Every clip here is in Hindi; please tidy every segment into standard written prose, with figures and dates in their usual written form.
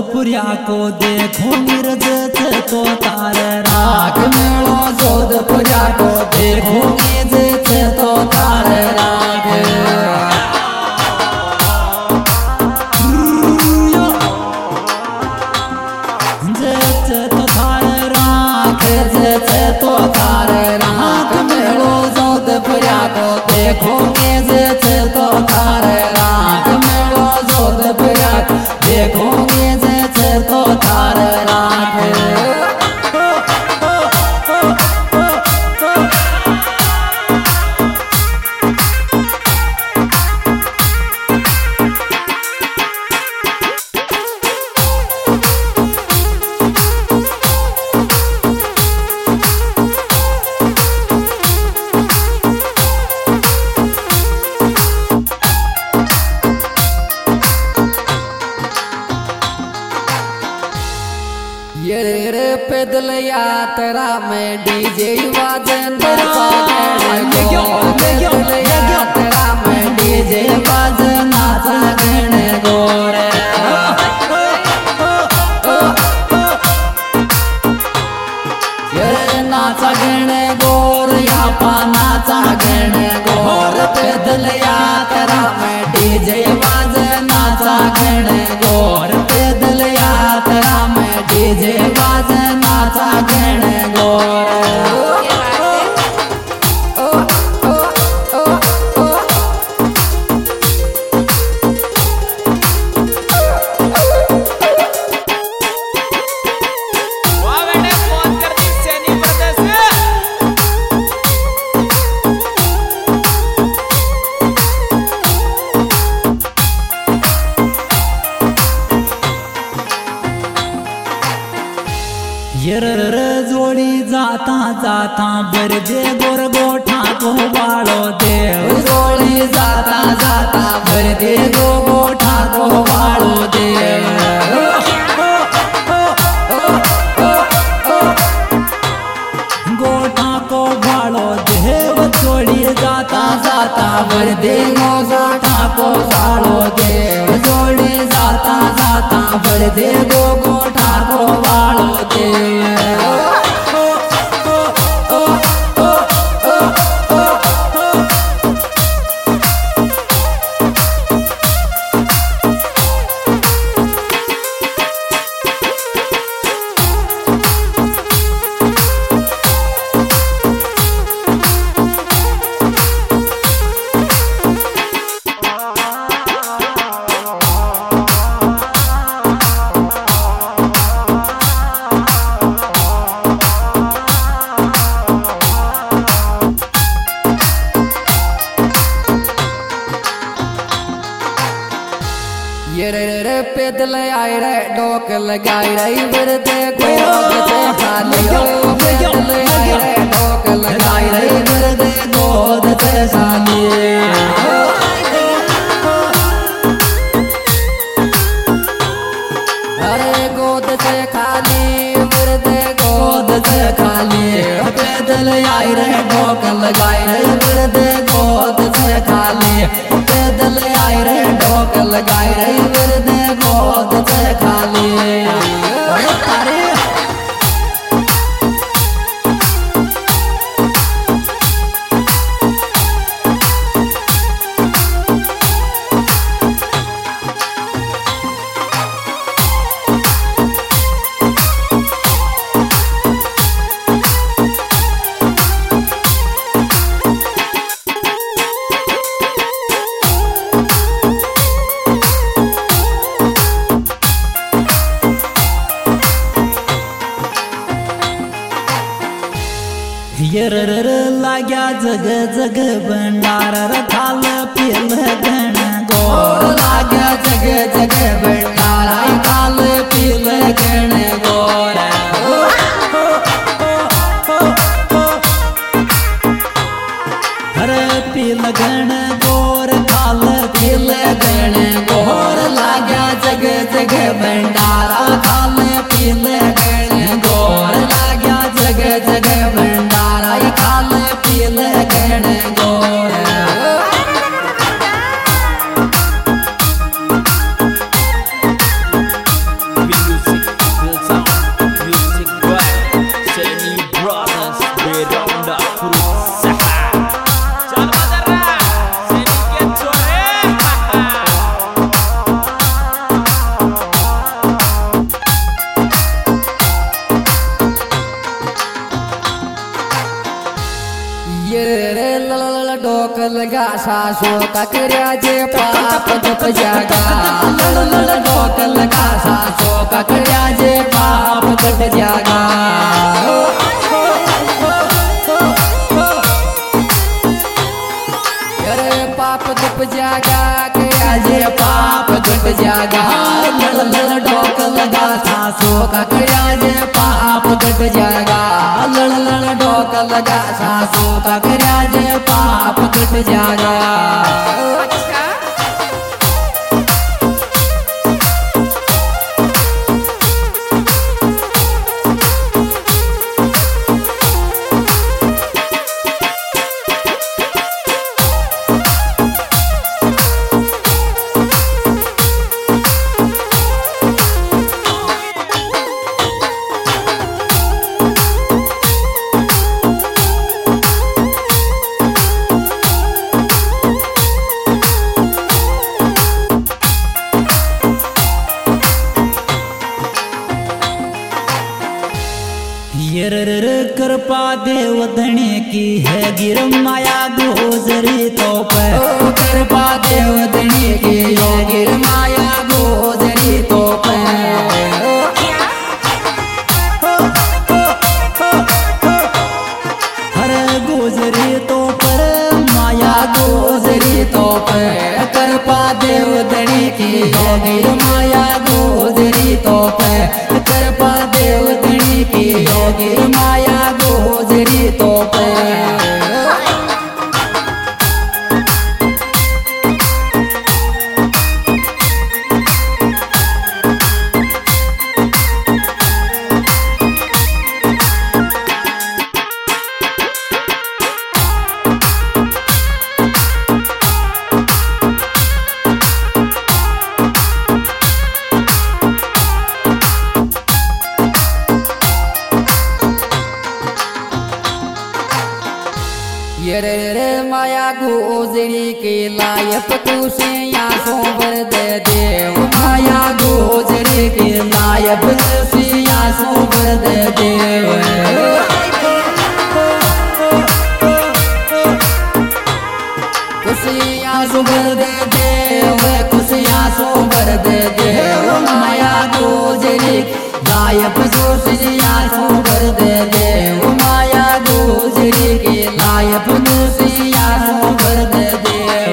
जोधपुरिया को देखो मिर्ज तो तार राग मेलो जोधपुरिया को देखो मिर्ज तो तार राग तो तार राग मेलो जोधपुरिया को देखो मिर्ज तो तार राग मेलो जोधपुरिया देखो मिर्ज तो तार राग ये पैदल यात्रा में डीजे बाजन यात्रा में डीजे बाजना सागण गोरे नाचा गण गोर या नाचा गण गोर पैदल यात्रा में डीजे बाजना सागण गोर पैदल यात्रा में डीजे बाजना सागण गोर यरर जोड़ी जाता जाता बरदे गोर गोठा को बाड़ो देव जोड़ी जाता जाता बरदे गो गोठा को बाड़ो देव गोठा को बाड़ो देव जोड़ी जाता जाता बरदे गो गोठा को बाड़ो देव जोड़ी जाता जाता बरदे गो गोठा को बाड़ो देव ये पैदल आए रे डोक लगाई रे बरदे गोद से खाली पैदल आए रे डोक लगाई रे बरदे गोद से खाली अरे गोद से खाली बरदे गोद से खाली पैदल आए रे डोक लगाई रे बरदे गोद से खाली पैदल आए रे डोक लगाई रे बरदे गोद से खाली यरर लाग्या जग जग भंडार खाल पील गण गोर लाग्या जग जग भंडार खाल पील गण गोर हर पील गण गोर खाल पील गण गोर लाग्या जग जग भंडार खाल पील गण गोर लाग्या जग जग भंडार खाल पील गण गोर लगा सासो का कर्या जे पाप दुप जागा लड़ लड़ डोक लगा सासो का कर्या जे पाप कट जागा करे पाप दुप जागा कर्या जे पाप कट जागा लड़ लड़ डोक लगा सासो का कर्या जे पाप कट जागा लड़ लड़ डोक लगा सासो का कर्या जे पाप कट जागा कृपा देव धनी की है गिर माया गोजरी तो पे कृपा देव धनी की है गिर माया गोजरी तो पे हर गोजरी तो पर माया गोजरी तो पे कृपा देव धनी की है गिर माया गोजरी तो पे कृपा देव धनी की है गिर माया गोजरी तो पे ये रे माया गोजरी के लायक तू से या सोबर दे देव माया गोजरी के लायक से या सोबर दे देव खुशियाँ सोबर दे देव खुशियाँ सोबर दे देव माया गोजरी लायक से या सोबर दे देव माया गोजरी के लायक सिया सोबर दे देव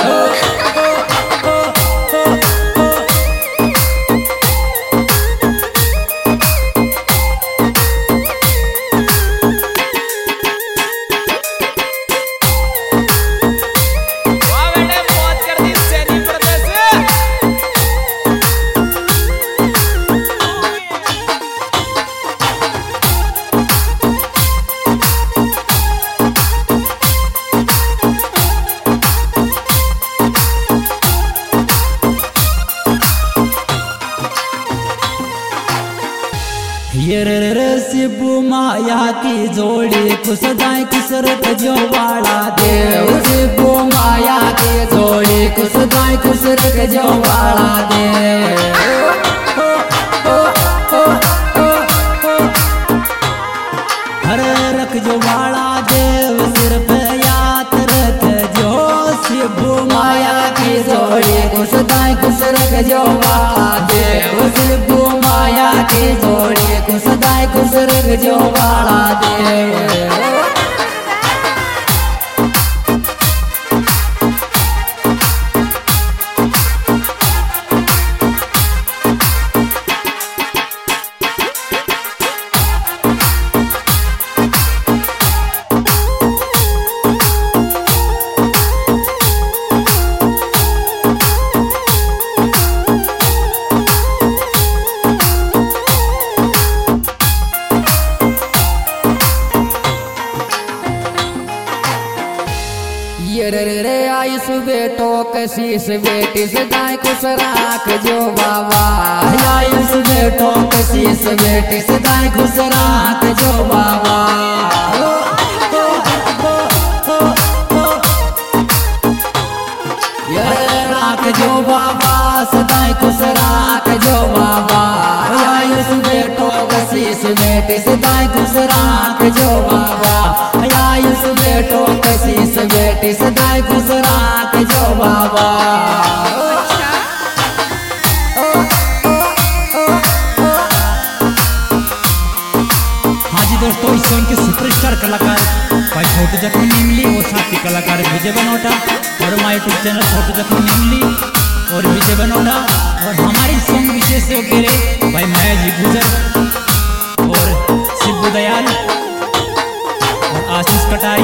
शिबू माया की जोड़ी कुछ दाई कुसरत जो वाला देव शिबू माया की जोड़ी कुछ दाई कुसरत जो वाला देव हर रख जो वाला देव सिर पे याद रख जो शिबू माया की जोड़ी कुछ दाई कुसरत जो वाला देव शिबू माया की जोड़ी कुछ दाई कुसरत जो वाला देव रे आयुष बेटो कशीस बेटी से दाई कुछ राख जो बाबा आयुष बेटो कशीस बेटी से दाई खुश राख जो बाबा राख जो बाबा सदाई खुश राख जो बाबा आयुष बेटो कशीस बेटी से दाई खुश राख जो बाबा इस बेटो कसी से बेटी सदाई खुश राख जो बाबा। हाँ जी दोस्तों, इस सॉन्ग के सुपरस्टार कलाकार भाई छोटू जख्मी नीमली और साथी कलाकार विजय बनोटा और हमारे यूट्यूब चैनल छोटू जख्मी नीमली और विजय बनोटा और हमारी सॉन्ग विशेष वगैरह भाई महेश जी गुजर और शिबू दयाल और आशीष कटाई